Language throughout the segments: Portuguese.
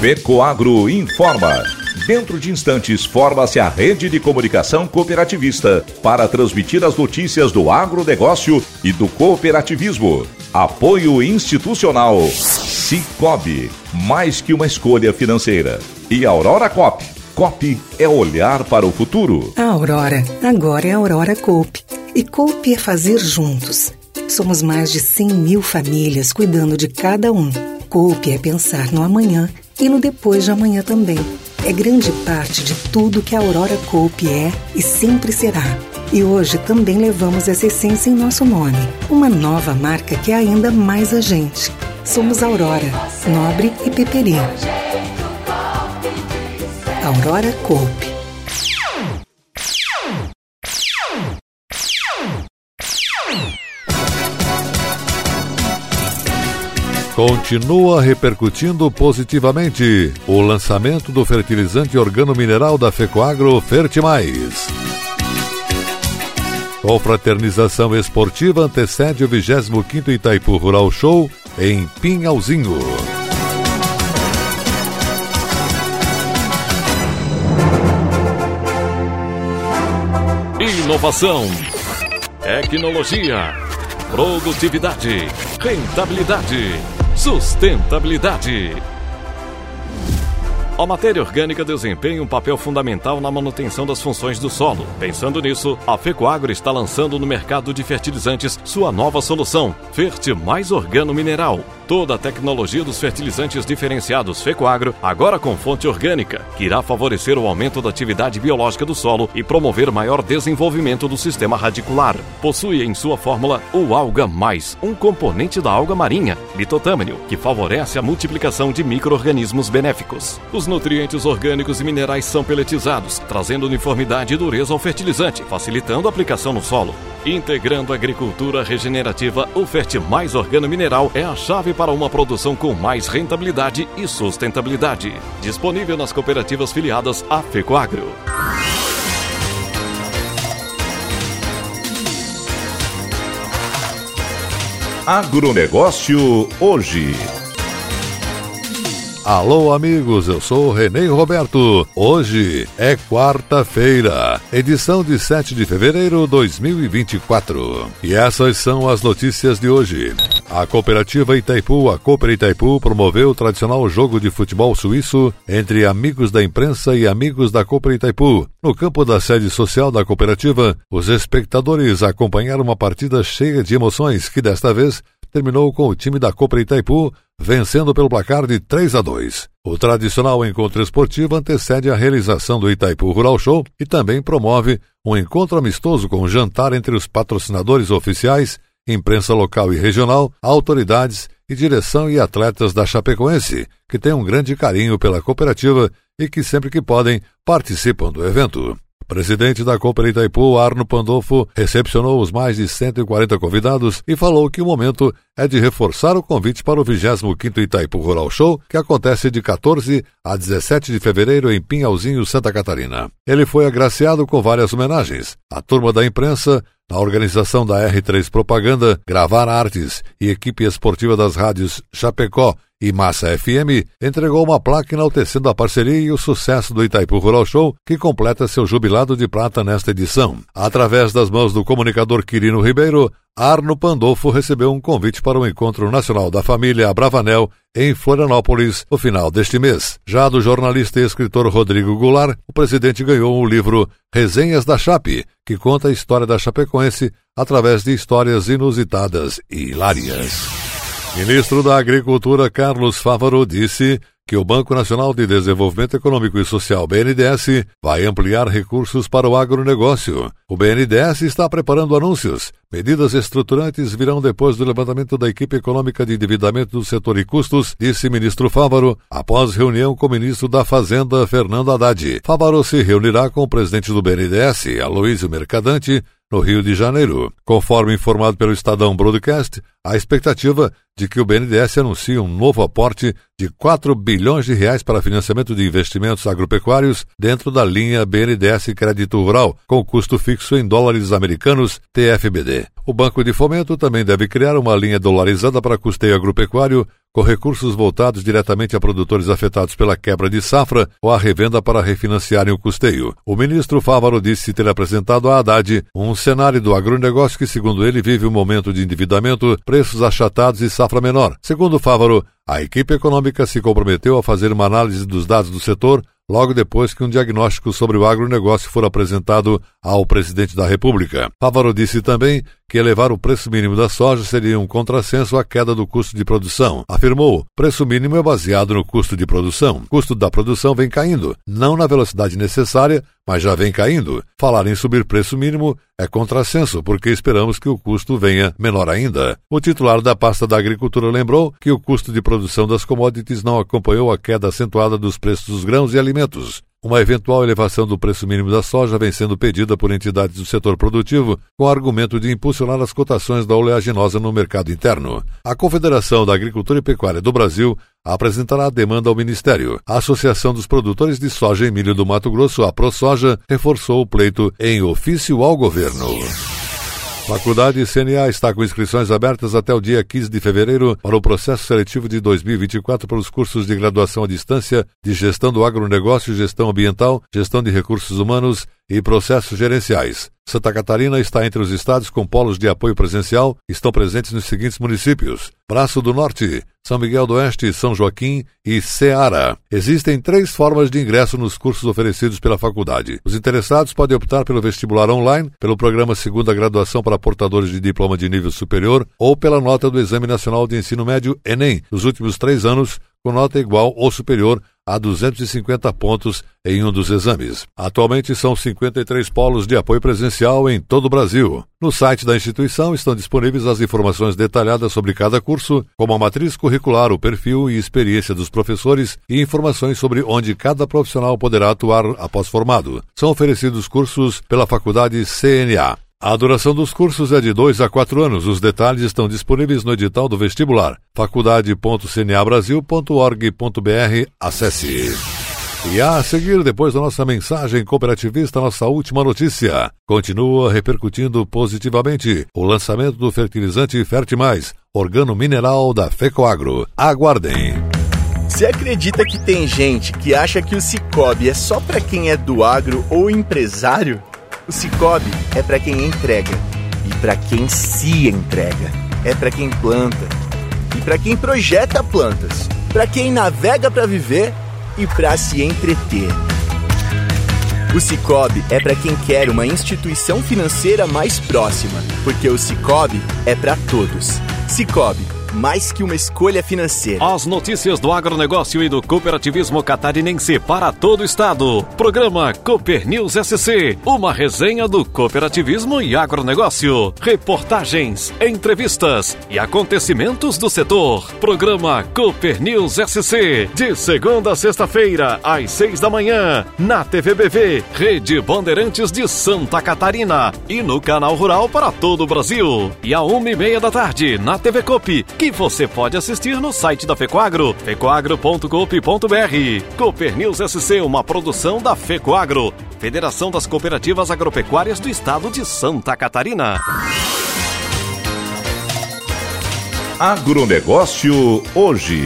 FECOAGRO informa. Dentro de instantes, forma-se a rede de comunicação cooperativista para transmitir as notícias do agronegócio e do cooperativismo. Apoio institucional. Cicobi, mais que uma escolha financeira. E Aurora Coop. Coop é olhar para o futuro. A Aurora, agora é a Aurora Coop. E Coop é fazer juntos. Somos mais de 100 mil famílias cuidando de cada um. Coop é pensar no amanhã e no depois de amanhã também. É grande parte de tudo que a Aurora Coop é e sempre será. E hoje também levamos essa essência em nosso nome. Uma nova marca que é ainda mais a gente. Somos Aurora, Nobre e Peperi. Aurora Coop. Continua repercutindo positivamente o lançamento do fertilizante organomineral da FECOAGRO Fertimais. Confraternização esportiva antecede o 25º Itaipu Rural Show em Pinhalzinho. Inovação, tecnologia, produtividade, rentabilidade, sustentabilidade. A matéria orgânica desempenha um papel fundamental na manutenção das funções do solo. Pensando nisso, a FECOAGRO está lançando no mercado de fertilizantes sua nova solução, Fertimais Organomineral. Toda a tecnologia dos fertilizantes diferenciados FECOAGRO, agora com fonte orgânica, que irá favorecer o aumento da atividade biológica do solo e promover maior desenvolvimento do sistema radicular. Possui em sua fórmula o Alga Mais, um componente da alga marinha, litotâmino, que favorece a multiplicação de micro-organismos benéficos. Os nutrientes orgânicos e minerais são peletizados, trazendo uniformidade e dureza ao fertilizante, facilitando a aplicação no solo. Integrando a agricultura regenerativa, o Fertimais Organomineral é a chave para uma produção com mais rentabilidade e sustentabilidade. Disponível nas cooperativas filiadas à FECOAGRO. Agronegócio hoje. Alô amigos, eu sou Renê Roberto. Hoje é quarta-feira, edição de 7 de fevereiro de 2024. E essas são as notícias de hoje. A cooperativa Itaipu, a Cooper Itaipu, promoveu o tradicional jogo de futebol suíço entre amigos da imprensa e amigos da Cooper Itaipu. No campo da sede social da cooperativa, os espectadores acompanharam uma partida cheia de emoções que desta vez terminou com o time da Cooper Itaipu vencendo pelo placar de 3-2. O tradicional encontro esportivo antecede a realização do Itaipu Rural Show e também promove um encontro amistoso com um jantar entre os patrocinadores oficiais, imprensa local e regional, autoridades e direção e atletas da Chapecoense, que têm um grande carinho pela cooperativa e que sempre que podem participam do evento. O presidente da Cooper Itaipu, Arno Pandolfo, recepcionou os mais de 140 convidados e falou que o momento é de reforçar o convite para o 25º Itaipu Rural Show, que acontece de 14 a 17 de fevereiro em Pinhalzinho, Santa Catarina. Ele foi agraciado com várias homenagens. A turma da imprensa, na organização da R3 Propaganda, Gravar Artes e equipe esportiva das rádios Chapecó e Massa FM, entregou uma placa enaltecendo a parceria e o sucesso do Itaipu Rural Show, que completa seu jubilado de prata nesta edição. Através das mãos do comunicador Quirino Ribeiro, Arno Pandolfo recebeu um convite para o Encontro Nacional da Família Abravanel em Florianópolis no final deste mês. Já do jornalista e escritor Rodrigo Goulart, o presidente ganhou o livro Resenhas da Chape, que conta a história da Chapecoense através de histórias inusitadas e hilárias. Ministro da Agricultura Carlos Fávaro disse que o Banco Nacional de Desenvolvimento Econômico e Social, BNDES, vai ampliar recursos para o agronegócio. O BNDES está preparando anúncios. Medidas estruturantes virão depois do levantamento da equipe econômica de endividamento do setor e custos, disse ministro Fávaro, após reunião com o ministro da Fazenda, Fernando Haddad. Fávaro se reunirá com o presidente do BNDES, Aloísio Mercadante, no Rio de Janeiro. Conforme informado pelo Estadão Broadcast, a expectativa de que o BNDES anuncie um novo aporte de 4 bilhões de reais para financiamento de investimentos agropecuários dentro da linha BNDES Crédito Rural, com custo fixo em dólares americanos, TFBD. O Banco de Fomento também deve criar uma linha dolarizada para custeio agropecuário com recursos voltados diretamente a produtores afetados pela quebra de safra ou a revenda para refinanciarem o custeio. O ministro Fávaro disse ter apresentado a Haddad um cenário do agronegócio que, segundo ele, vive um momento de endividamento, preços achatados e safra menor. Segundo Fávaro, a equipe econômica se comprometeu a fazer uma análise dos dados do setor logo depois que um diagnóstico sobre o agronegócio for apresentado ao presidente da República. Fávaro disse também que elevar o preço mínimo da soja seria um contrassenso à queda do custo de produção. Afirmou, preço mínimo é baseado no custo de produção. O custo da produção vem caindo, não na velocidade necessária, mas já vem caindo. Falar em subir preço mínimo é contrassenso, porque esperamos que o custo venha menor ainda. O titular da pasta da Agricultura lembrou que o custo de produção das commodities não acompanhou a queda acentuada dos preços dos grãos e alimentos. Uma eventual elevação do preço mínimo da soja vem sendo pedida por entidades do setor produtivo com o argumento de impulsionar as cotações da oleaginosa no mercado interno. A Confederação da Agricultura e Pecuária do Brasil apresentará a demanda ao Ministério. A Associação dos Produtores de Soja e Milho do Mato Grosso, a ProSoja, reforçou o pleito em ofício ao governo. Faculdade CNA está com inscrições abertas até o dia 15 de fevereiro para o processo seletivo de 2024 para os cursos de graduação à distância de Gestão do Agronegócio, Gestão Ambiental, Gestão de Recursos Humanos e Processos Gerenciais. Santa Catarina está entre os estados com polos de apoio presencial. Estão presentes nos seguintes municípios: Braço do Norte, São Miguel do Oeste, São Joaquim e Ceará. Existem 3 formas de ingresso nos cursos oferecidos pela faculdade. Os interessados podem optar pelo vestibular online, pelo programa Segunda Graduação para portadores de diploma de nível superior ou pela nota do Exame Nacional de Ensino Médio, Enem, nos últimos 3 anos, com nota igual ou superior a 250 pontos em um dos exames. Atualmente são 53 polos de apoio presencial em todo o Brasil. No site da instituição estão disponíveis as informações detalhadas sobre cada curso, como a matriz curricular, o perfil e experiência dos professores e informações sobre onde cada profissional poderá atuar após formado. São oferecidos cursos pela Faculdade CNA. A duração dos cursos é de 2 a 4 anos. Os detalhes estão disponíveis no edital do vestibular. faculdade.cnabrasil.org.br. Acesse. E a seguir, depois da nossa mensagem cooperativista, nossa última notícia. Continua repercutindo positivamente o lançamento do fertilizante Fertimais, organo mineral da FECOAGRO. Aguardem. Você acredita que tem gente que acha que o Cicobi é só para quem é do agro ou empresário? O Cicobi é para quem entrega e para quem se entrega. É para quem planta e para quem projeta plantas. Para quem navega para viver e para se entreter. O Cicobi é para quem quer uma instituição financeira mais próxima, porque o Cicobi é para todos. Cicobi, mais que uma escolha financeira. As notícias do agronegócio e do cooperativismo catarinense para todo o estado. Programa Cooper News SC, uma resenha do cooperativismo e agronegócio. Reportagens, entrevistas e acontecimentos do setor. Programa Cooper News SC, de segunda a sexta-feira, às 6 da manhã, na TVBV, Rede Bandeirantes de Santa Catarina, e no Canal Rural para todo o Brasil. E à 1h30 da tarde, na TV Coop, que você pode assistir no site da FECOAGRO, fecoagro.coop.br. Cooper News SC, uma produção da FECOAGRO, Federação das Cooperativas Agropecuárias do Estado de Santa Catarina. Agronegócio hoje.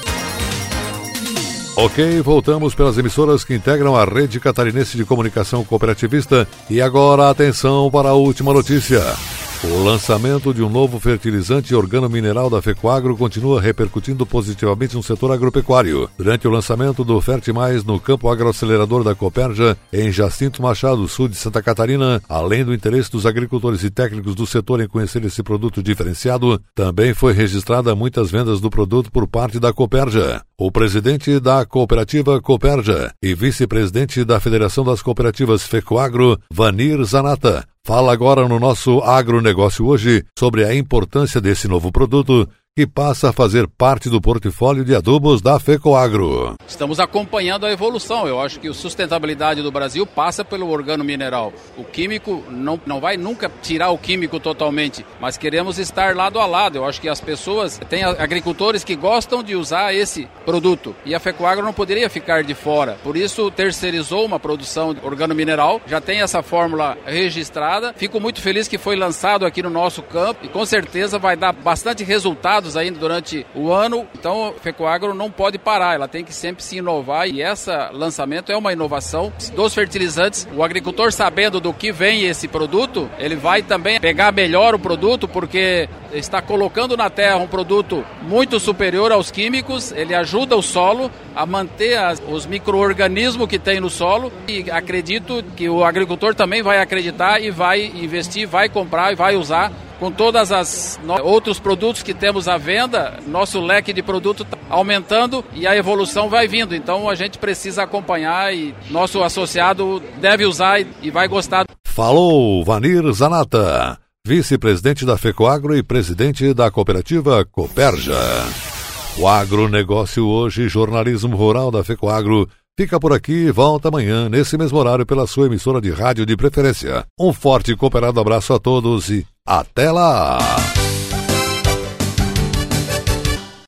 Ok, voltamos pelas emissoras que integram a Rede Catarinense de Comunicação Cooperativista. E agora, atenção para a última notícia. O lançamento de um novo fertilizante organomineral da FECOAGRO continua repercutindo positivamente no setor agropecuário. Durante o lançamento do Fertimais no campo agroacelerador da Cooperja, em Jacinto Machado, sul de Santa Catarina, além do interesse dos agricultores e técnicos do setor em conhecer esse produto diferenciado, também foi registrada muitas vendas do produto por parte da Cooperja. O presidente da cooperativa Cooperja e vice-presidente da Federação das Cooperativas FECOAGRO, Vanir Zanata, fala agora no nosso agronegócio hoje sobre a importância desse novo produto que passa a fazer parte do portfólio de adubos da FECOAGRO. Estamos acompanhando a evolução. Eu acho que a sustentabilidade do Brasil passa pelo organo mineral. O químico não vai nunca tirar o químico totalmente, mas queremos estar lado a lado. Eu acho que as pessoas, tem agricultores que gostam de usar esse produto e a FECOAGRO não poderia ficar de fora. Por isso terceirizou uma produção de organo mineral, já tem essa fórmula registrada. Fico muito feliz que foi lançado aqui no nosso campo e com certeza vai dar bastante resultado lançados ainda durante o ano. Então, a Fecoagro não pode parar, ela tem que sempre se inovar e esse lançamento é uma inovação dos fertilizantes. O agricultor, sabendo do que vem esse produto, ele vai também pegar melhor o produto, porque está colocando na terra um produto muito superior aos químicos, ele ajuda o solo a manter os micro-organismos que tem no solo, e acredito que o agricultor também vai acreditar e vai investir, vai comprar e vai usar. Com todas as outros produtos que temos à venda, nosso leque de produto está aumentando e a evolução vai vindo. Então a gente precisa acompanhar e nosso associado deve usar e vai gostar. Falou Vanir Zanata, vice-presidente da Fecoagro e presidente da cooperativa Cooperja. O agronegócio hoje, jornalismo rural da Fecoagro, fica por aqui e volta amanhã, nesse mesmo horário, pela sua emissora de rádio de preferência. Um forte e cooperado abraço a todos e até lá!